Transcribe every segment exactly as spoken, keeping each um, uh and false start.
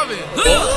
Marvin. Huh.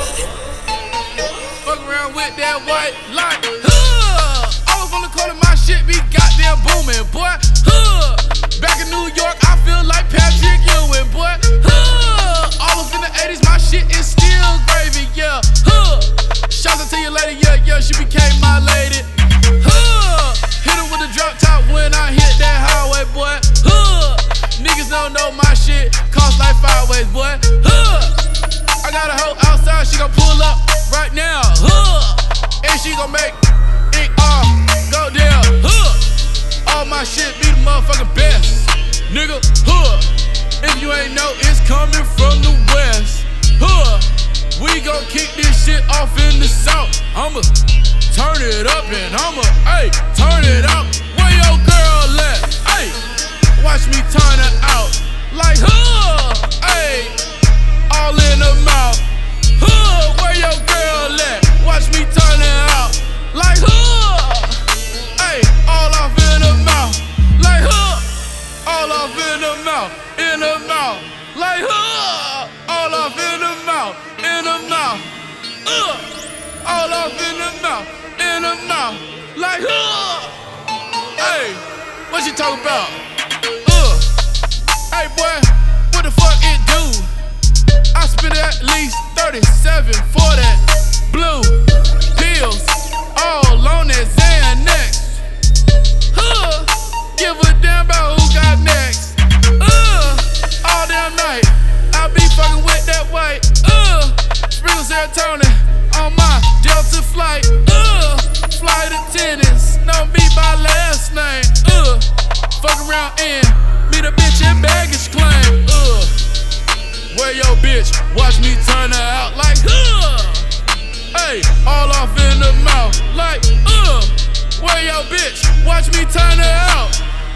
Fuck around with that white light. Huh. Always on the corner, my shit be goddamn booming, boy. Huh. Back in New York, I feel like Patrick Ewing, boy. Huh. All up in the eighties, my shit is still gravy, yeah. Huh. Shouts out to your lady, yeah, yeah, she became my lady. Huh. Hit her with a drop top when I hit that highway, boy. Huh. Niggas don't know my shit cost like five ways, boy. Huh. I got a hoe outside, she gon' pull up right now. Huh. And she gon' make it all go down. Huh. All my shit be the motherfucking best, nigga. Huh. If you ain't know, it's coming from the west. Huh. We gon' kick this shit off in the south. I'ma turn it up and I'ma, ayy, turn it up. Where your girl at? Ayy, watch me turn her out. Like, huh, ayy, all in the mouth. Huh, where your girl at? Watch me turn her out. Like, huh, ayy, all off in the mouth. Like, huh, all off in the mouth, in the mouth. Like, huh, all off in the mouth, in the mouth. Uh, all off in the mouth, in the mouth. Like, huh, hey, what you talking about? Uh, hey boy, what the fuck it do? I spent at least thirty-seven for that blue pills, all on that Xanax. Huh, give a damn about who got next. Uh, all damn night, I be fucking with that white. Uh, sprinkle serotonin on my Delta flight. Uh, flight attendants know me by last name. Uh, fuck around and meet a bitch in baggage claim. Uh, where your bitch? Watch me turn her out like, uh, hey, all off in the mouth. Like, uh, where your bitch? Watch me turn her out.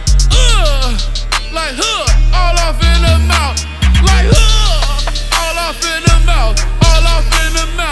Uh, like, huh, all off in the mouth. Like, huh, all off in the mouth. All off in the mouth.